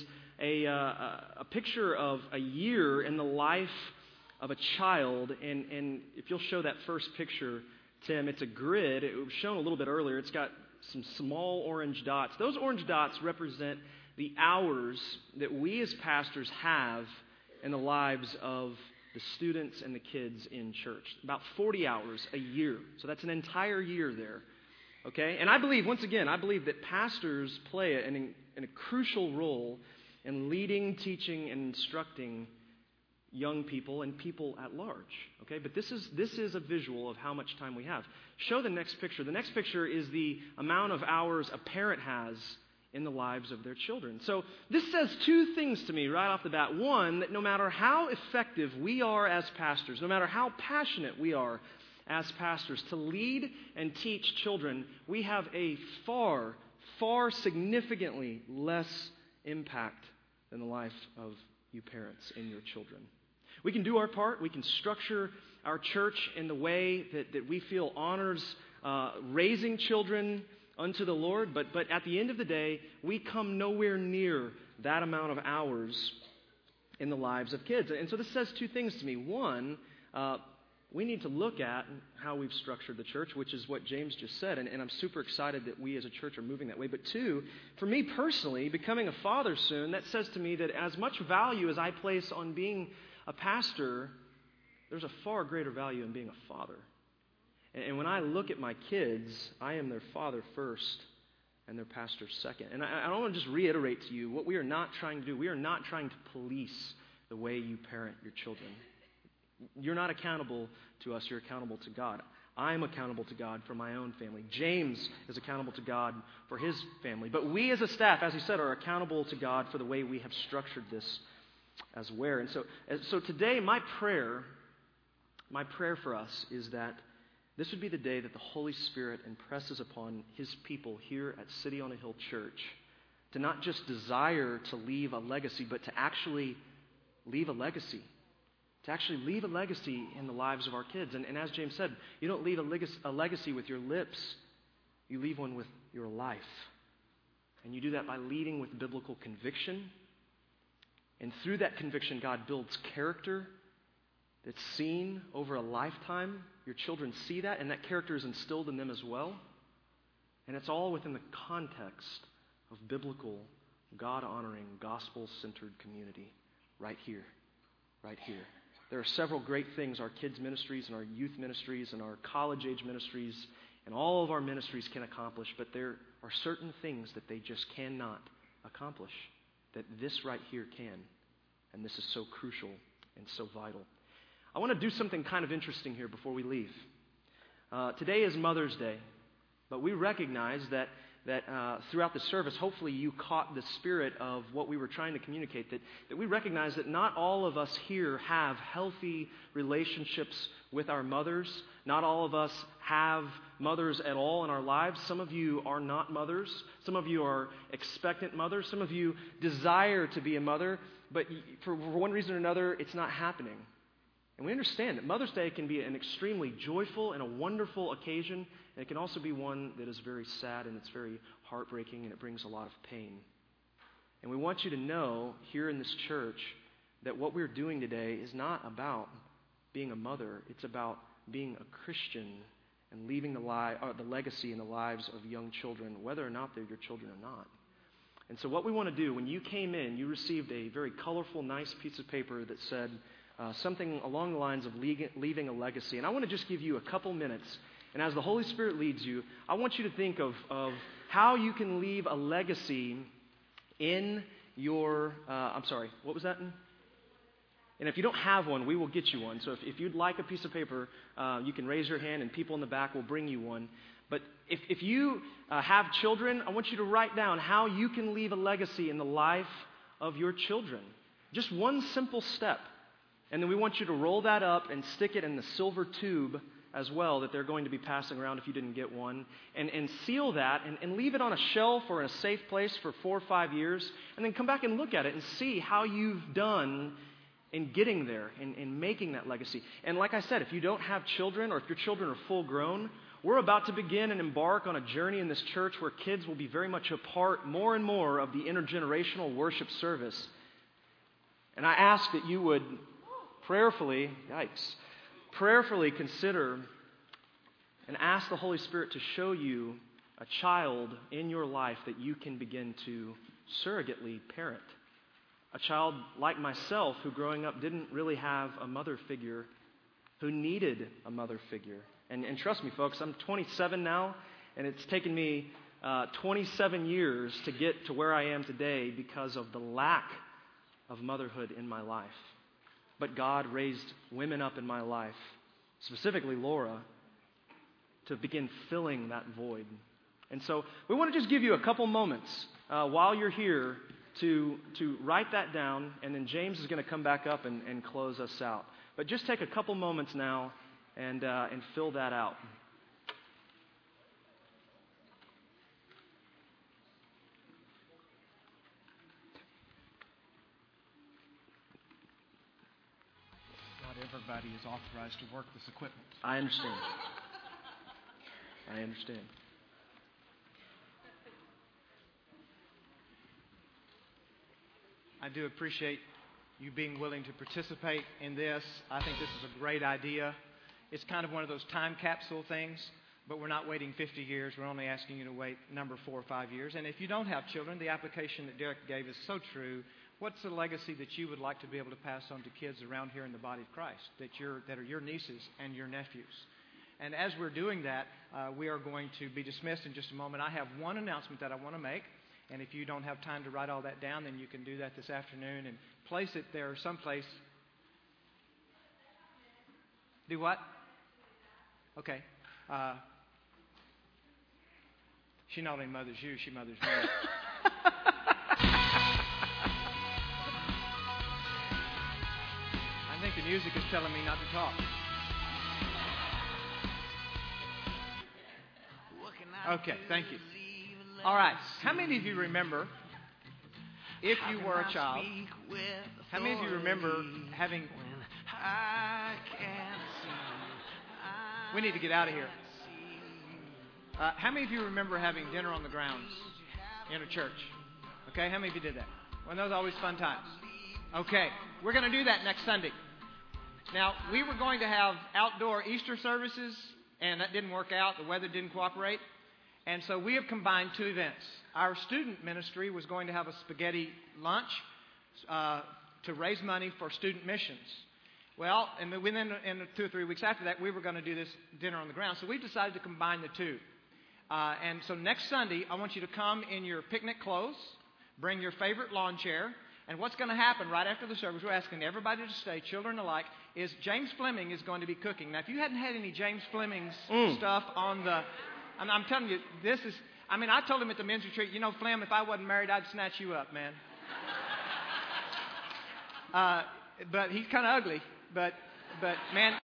a picture of a year in the life of a child, and if you'll show that first picture, Tim, it's a grid. It was shown a little bit earlier. It's got some small orange dots. Those orange dots represent the hours that we as pastors have in the lives of the students and the kids in church. About 40 hours a year. So that's an entire year there. Okay? And I believe that pastors play a crucial role in leading, teaching, and instructing young people and people at large. Okay? But this is a visual of how much time we have. Show the next picture. The next picture is the amount of hours a parent has in the lives of their children. So this says two things to me right off the bat. One, that no matter how effective we are as pastors, no matter how passionate we are as pastors to lead and teach children, we have a far, far significantly less impact than the life of you parents and your children. We can do our part. We can structure our church in the way that we feel honors raising children unto the Lord, but at the end of the day, we come nowhere near that amount of hours in the lives of kids. And so this says two things to me. One, we need to look at how we've structured the church, which is what James just said, and I'm super excited that we as a church are moving that way. But two, for me personally, becoming a father soon, that says to me that as much value as I place on being a pastor, there's a far greater value in being a father. And when I look at my kids, I am their father first and their pastor second. And I want to just reiterate to you what we are not trying to do. We are not trying to police the way you parent your children. You're not accountable to us. You're accountable to God. I'm accountable to God for my own family. James is accountable to God for his family. But we as a staff, as he said, are accountable to God for the way we have structured this as well. And so today, my prayer for us is that this would be the day that the Holy Spirit impresses upon His people here at City on a Hill Church to not just desire to leave a legacy, but to actually leave a legacy. To actually leave a legacy in the lives of our kids. And as James said, you don't leave a legacy with your lips, you leave one with your life. And you do that by leading with biblical conviction. And through that conviction, God builds character that's seen over a lifetime. Your children see that, and that character is instilled in them as well. And it's all within the context of biblical, God-honoring, gospel-centered community right here. Right here. There are several great things our kids' ministries and our youth ministries and our college-age ministries and all of our ministries can accomplish, but there are certain things that they just cannot accomplish that this right here can. And this is so crucial and so vital. I want to do something kind of interesting here before we leave. Today is Mother's Day, but we recognize that throughout the service, hopefully you caught the spirit of what we were trying to communicate, that we recognize that not all of us here have healthy relationships with our mothers. Not all of us have mothers at all in our lives. Some of you are not mothers. Some of you are expectant mothers. Some of you desire to be a mother, but for one reason or another, it's not happening. And we understand that Mother's Day can be an extremely joyful and a wonderful occasion, and it can also be one that is very sad and it's very heartbreaking and it brings a lot of pain. And we want you to know here in this church that what we're doing today is not about being a mother. It's about being a Christian and leaving the legacy in the lives of young children, whether or not they're your children or not. And so what we want to do, when you came in, you received a very colorful, nice piece of paper that said something along the lines of leaving a legacy. And I want to just give you a couple minutes. And as the Holy Spirit leads you, I want you to think of how you can leave a legacy in your, what was that? And if you don't have one, we will get you one. So if you'd like a piece of paper, you can raise your hand and people in the back will bring you one. But if you have children, I want you to write down how you can leave a legacy in the life of your children. Just one simple step. And then we want you to roll that up and stick it in the silver tube as well that they're going to be passing around if you didn't get one. And seal that and leave it on a shelf or in a safe place for 4 or 5 years. And then come back and look at it and see how you've done in getting there, in making that legacy. And like I said, if you don't have children or if your children are full grown, we're about to begin and embark on a journey in this church where kids will be very much a part more and more of the intergenerational worship service. And I ask that you would prayerfully consider and ask the Holy Spirit to show you a child in your life that you can begin to surrogately parent. A child like myself who growing up didn't really have a mother figure, who needed a mother figure. And trust me, folks, I'm 27 now, and it's taken me 27 years to get to where I am today because of the lack of motherhood in my life. But God raised women up in my life, specifically Laura, to begin filling that void. And so we want to just give you a couple moments while you're here to write that down, and then James is going to come back up and close us out. But just take a couple moments now and fill that out. Not everybody is authorized to work this equipment. I understand. I do appreciate you being willing to participate in this. I think this is a great idea. It's kind of one of those time capsule things, but we're not waiting 50 years. We're only asking you to wait number 4 or 5 years. And if you don't have children, the application that Derek gave is so true. What's the legacy that you would like to be able to pass on to kids around here in the body of Christ that are your nieces and your nephews? And as we're doing that, we are going to be dismissed in just a moment. I have one announcement that I want to make. And if you don't have time to write all that down, then you can do that this afternoon and place it there someplace. Do what? Okay. She not only mothers you, she mothers me. I think the music is telling me not to talk. Okay, thank you. All right. How many of you remember, if you were a child, how many of you remember having... We need to get out of here. How many of you remember having dinner on the grounds in a church? Okay, how many of you did that? Well, those are always fun times. Okay, we're going to do that next Sunday. Now, we were going to have outdoor Easter services, and that didn't work out. The weather didn't cooperate. And so we have combined 2 events. Our student ministry was going to have a spaghetti lunch to raise money for student missions. Well, and then in 2 or 3 weeks after that, we were going to do this dinner on the ground. So we've decided to combine the 2. And so next Sunday, I want you to come in your picnic clothes, bring your favorite lawn chair. And what's going to happen right after the service, we're asking everybody to stay, children alike, is James Fleming is going to be cooking. Now, if you hadn't had any James Fleming's stuff on the... I'm telling you, this is... I told him at the men's retreat, Flem, if I wasn't married, I'd snatch you up, man. But he's kind of ugly. But man...